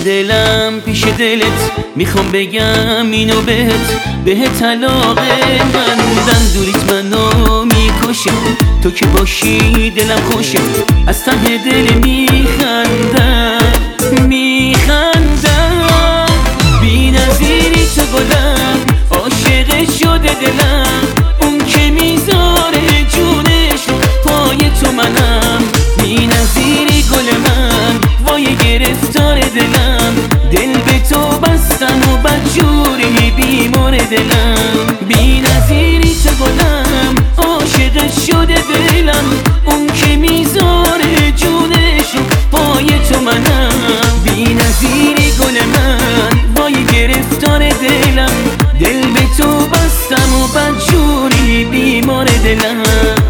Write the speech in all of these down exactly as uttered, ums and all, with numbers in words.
دلم پیش دلت میخوام بگم اینو بهت بهت طلاقه من بودم دوریت منو میکشه تو که باشی دلم خوشه از ته دل میخندم میخندم بی نظیری تو گلم عاشق شده دلم اون که میذاره جونشو پای تو منم بی نظیری گل من وای گرفتار دلم دل به تو بستم و بدجوری بیمار دلم بی نظیری تو گلم عاشق شده دلم اون که میذاره جونشو پای تو منم بی نظیری گل من وای گرفتار دلم دل به تو بستم و بدجوری بیمار دلم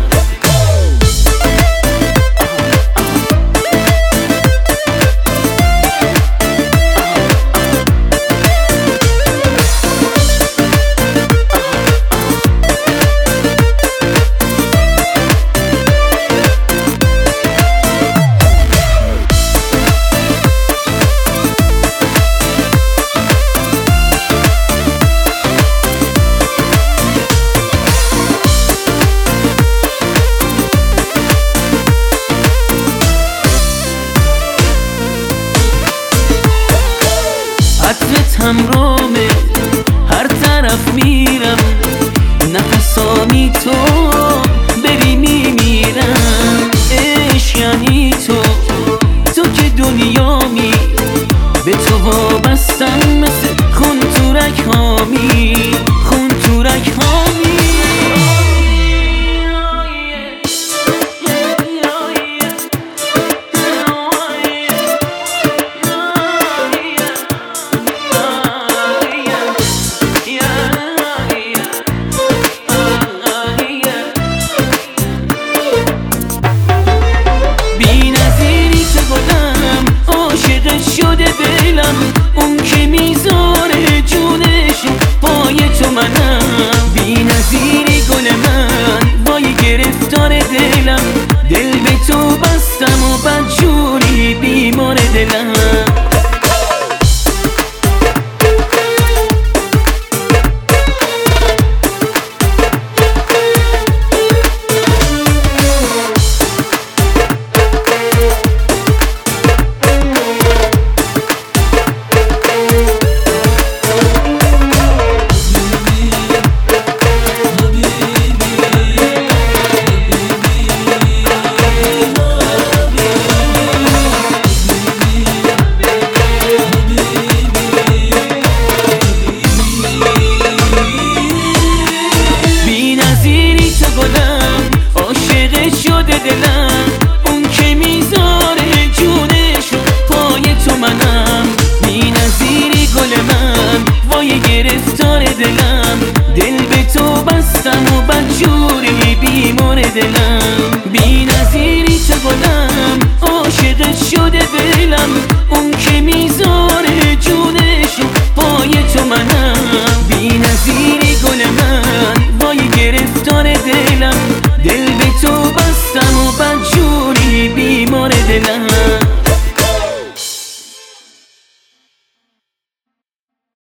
عطرت همرامه هر طرف میرم نفسامی تو بری میمیرم عشق یعنی تو تو که دنیامی به تو وابستم مثل خون تو رگ هامی خون تو رگ هامی شده دلم اون که میذاره جونشو پای تو منم بی نظیری گل من وای گرفتار دلم دل به تو بستم و بدجوری بیمار دلم شده دلم اون که میذاره جونشو پای تو منم بی نظیری گل من وای گرفتار دلم دل به تو بستم و بدجوری بیمار دلم بی نظیری تو گلم عاشق شده دلم اون که میذاره جونشو پای تو منم